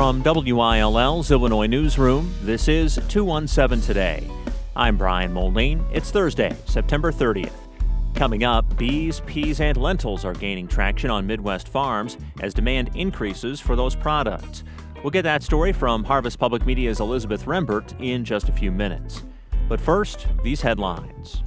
From WILL's Illinois Newsroom, this is 217 Today. I'm Brian Moline. It's Thursday, September 30th. Coming up, bees, peas, and lentils are gaining traction on Midwest farms as demand increases for those products. We'll get that story from Harvest Public Media's Elizabeth Rembert in just a few minutes. But first, these headlines.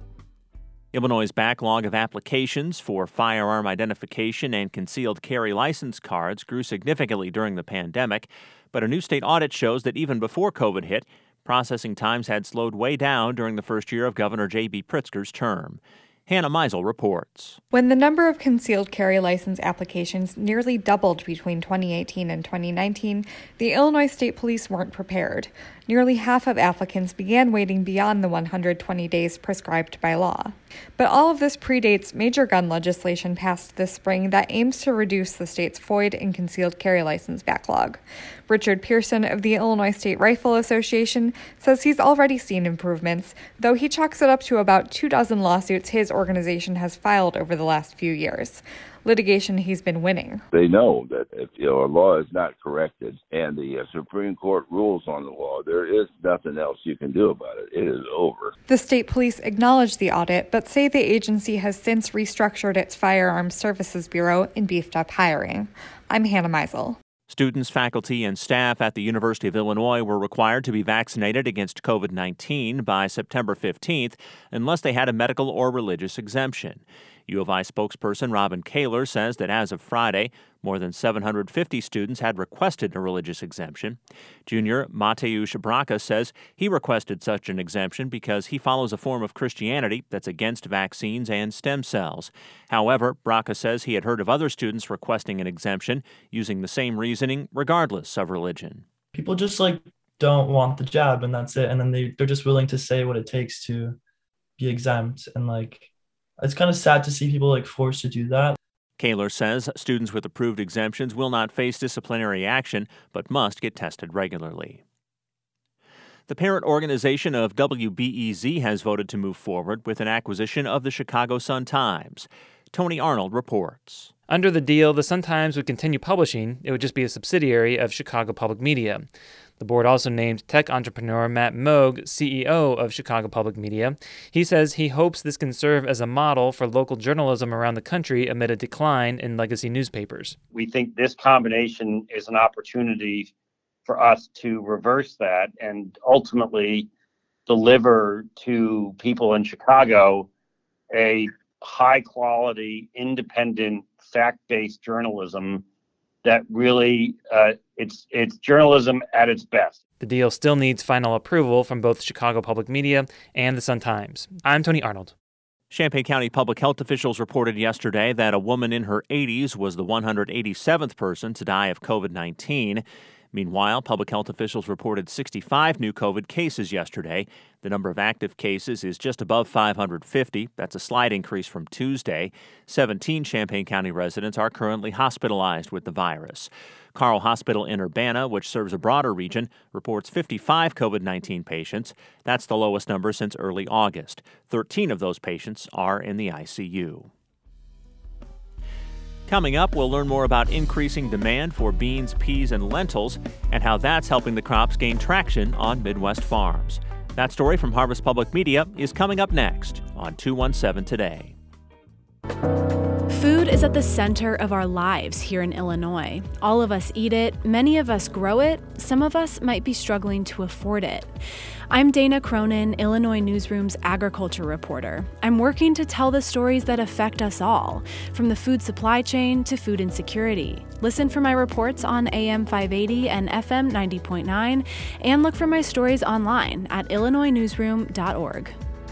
Illinois' backlog of applications for firearm identification and concealed carry license cards grew significantly during the pandemic, but a new state audit shows that even before COVID hit, processing times had slowed way down during the first year of Governor J.B. Pritzker's term. Hannah Meisel reports. When the number of concealed carry license applications nearly doubled between 2018 and 2019, the Illinois State Police weren't prepared. Nearly half of applicants began waiting beyond the 120 days prescribed by law. But all of this predates major gun legislation passed this spring that aims to reduce the state's FOID and concealed carry license backlog. Richard Pearson of the Illinois State Rifle Association says he's already seen improvements, though he chalks it up to about 24 lawsuits his organization has filed over the last few years. Litigation he's been winning. They know that if a law is not corrected and the Supreme Court rules on the law, there is nothing else you can do about it. It is over. The state police acknowledge the audit, but say the agency has since restructured its Firearms Services Bureau and beefed up hiring. I'm Hannah Meisel. Students, faculty, and staff at the University of Illinois were required to be vaccinated against COVID-19 by September 15th unless they had a medical or religious exemption. U of I spokesperson Robin Kaler says that as of Friday, more than 750 students had requested a religious exemption. Junior Mateusz Braca says he requested such an exemption because he follows a form of Christianity that's against vaccines and stem cells. However, Braca says he had heard of other students requesting an exemption using the same reasoning regardless of religion. People just don't want the jab and that's it. And then they're just willing to say what it takes to be exempt. And it's kind of sad to see people forced to do that. Kaler says students with approved exemptions will not face disciplinary action, but must get tested regularly. The parent organization of WBEZ has voted to move forward with an acquisition of the Chicago Sun-Times. Tony Arnold reports. Under the deal, the Sun-Times would continue publishing. It would just be a subsidiary of Chicago Public Media. The board also named tech entrepreneur Matt Moog CEO of Chicago Public Media. He says he hopes this can serve as a model for local journalism around the country amid a decline in legacy newspapers. We think this combination is an opportunity for us to reverse that and ultimately deliver to people in Chicago a high-quality, independent, fact-based journalism that really it's journalism at its best. The deal still needs final approval from both Chicago Public Media and the Sun-Times. I'm Tony Arnold. Champaign County public health officials reported yesterday that a woman in her 80s was the 187th person to die of COVID-19. Meanwhile, public health officials reported 65 new COVID cases yesterday. The number of active cases is just above 550. That's a slight increase from Tuesday. 17 Champaign County residents are currently hospitalized with the virus. Carle Hospital in Urbana, which serves a broader region, reports 55 COVID-19 patients. That's the lowest number since early August. 13 of those patients are in the ICU. Coming up, we'll learn more about increasing demand for beans, peas, and lentils and how that's helping the crops gain traction on Midwest farms. That story from Harvest Public Media is coming up next on 217 Today. Food is at the center of our lives here in Illinois. All of us eat it, many of us grow it, some of us might be struggling to afford it. I'm Dana Cronin, Illinois Newsroom's agriculture reporter. I'm working to tell the stories that affect us all, from the food supply chain to food insecurity. Listen for my reports on AM 580 and FM 90.9, and look for my stories online at illinoisnewsroom.org.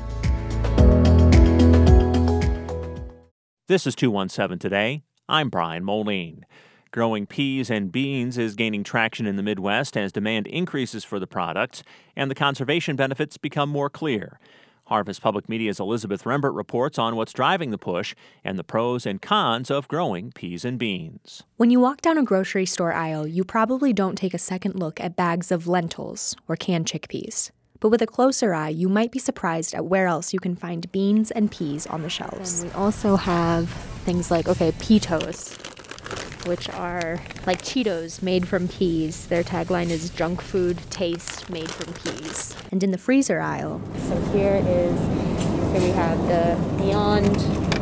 This is 217 Today. I'm Brian Moline. Growing peas and beans is gaining traction in the Midwest as demand increases for the products and the conservation benefits become more clear. Harvest Public Media's Elizabeth Rembert reports on what's driving the push and the pros and cons of growing peas and beans. When you walk down a grocery store aisle, you probably don't take a second look at bags of lentils or canned chickpeas. But with a closer eye, you might be surprised at where else you can find beans and peas on the shelves. And we also have things like, pea toast. which are like Cheetos made from peas. Their tagline is junk food taste made from peas. And in the freezer aisle, so here we have the Beyond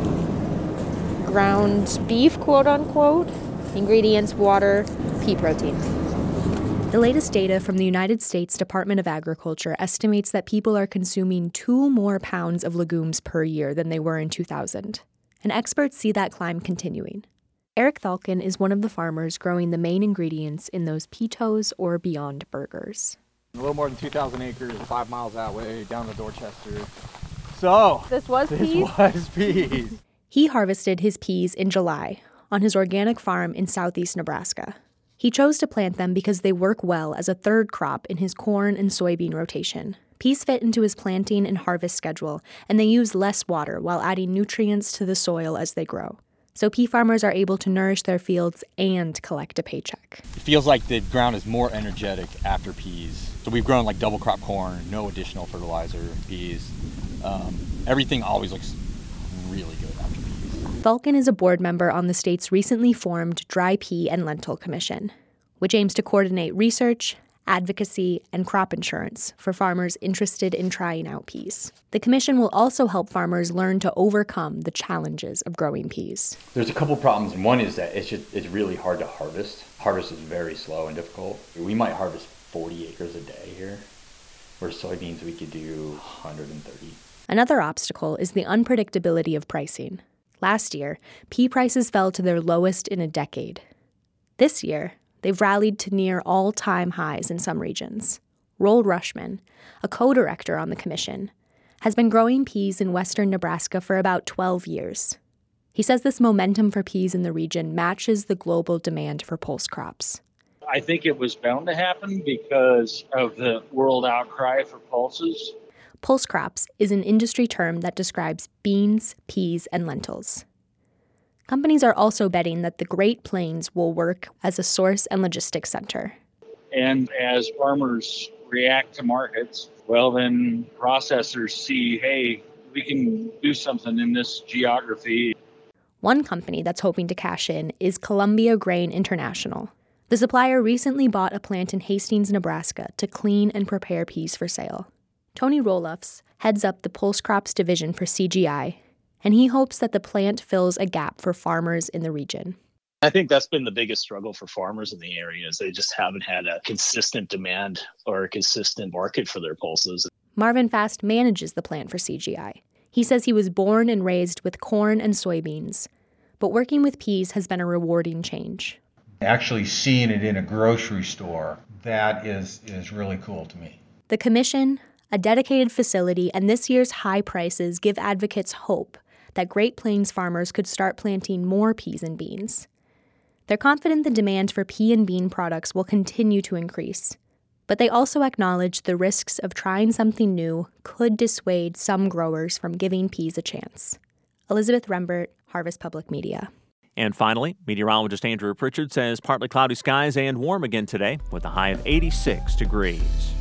ground beef, quote unquote. Ingredients: water, pea protein. The latest data from the United States Department of Agriculture estimates that people are consuming 2 more pounds of legumes per year than they were in 2000. And experts see that climb continuing. Eric Thalken is one of the farmers growing the main ingredients in those Pitos or Beyond burgers. A little more than 2,000 acres, 5 miles that way, down to Dorchester. So, This was peas. He harvested his peas in July on his organic farm in southeast Nebraska. He chose to plant them because they work well as a third crop in his corn and soybean rotation. Peas fit into his planting and harvest schedule, and they use less water while adding nutrients to the soil as they grow. So pea farmers are able to nourish their fields and collect a paycheck. It feels like the ground is more energetic after peas. So we've grown like double crop corn, no additional fertilizer, peas. Everything always looks really good after peas. Thalken is a board member on the state's recently formed Dry Pea and Lentil Commission, which aims to coordinate research, advocacy, and crop insurance for farmers interested in trying out peas. The commission will also help farmers learn to overcome the challenges of growing peas. There's a couple problems, and one is that it's really hard to harvest. Harvest is very slow and difficult. We might harvest 40 acres a day here, where soybeans we could do 130. Another obstacle is the unpredictability of pricing. Last year, pea prices fell to their lowest in a decade. This year, they've rallied to near all-time highs in some regions. Roel Rushman, a co-director on the commission, has been growing peas in western Nebraska for about 12 years. He says this momentum for peas in the region matches the global demand for pulse crops. I think it was bound to happen because of the world outcry for pulses. Pulse crops is an industry term that describes beans, peas, and lentils. Companies are also betting that the Great Plains will work as a source and logistics center. And as farmers react to markets, well, then processors see, hey, we can do something in this geography. One company that's hoping to cash in is Columbia Grain International. The supplier recently bought a plant in Hastings, Nebraska to clean and prepare peas for sale. Tony Roloffs heads up the Pulse Crops division for CGI, and he hopes that the plant fills a gap for farmers in the region. I think that's been the biggest struggle for farmers in the area is they just haven't had a consistent demand or a consistent market for their pulses. Marvin Fast manages the plant for CGI. He says he was born and raised with corn and soybeans, but working with peas has been a rewarding change. Actually seeing it in a grocery store, that is really cool to me. The commission, a dedicated facility, and this year's high prices give advocates hope that Great Plains farmers could start planting more peas and beans. They're confident the demand for pea and bean products will continue to increase, but they also acknowledge the risks of trying something new could dissuade some growers from giving peas a chance. Elizabeth Rembert, Harvest Public Media. And finally, meteorologist Andrew Pritchard says partly cloudy skies and warm again today with a high of 86 degrees.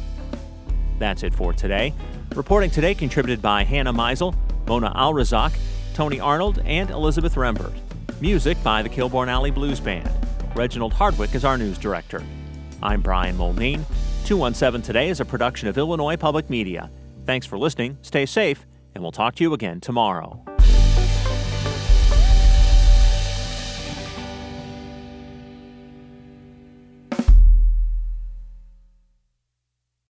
That's it for today. Reporting today contributed by Hannah Meisel, Mona Alrazak, Tony Arnold, and Elizabeth Rembert. Music by the Kilbourne Alley Blues Band. Reginald Hardwick is our news director. I'm Brian Mulneen. 217 Today is a production of Illinois Public Media. Thanks for listening, stay safe, and we'll talk to you again tomorrow.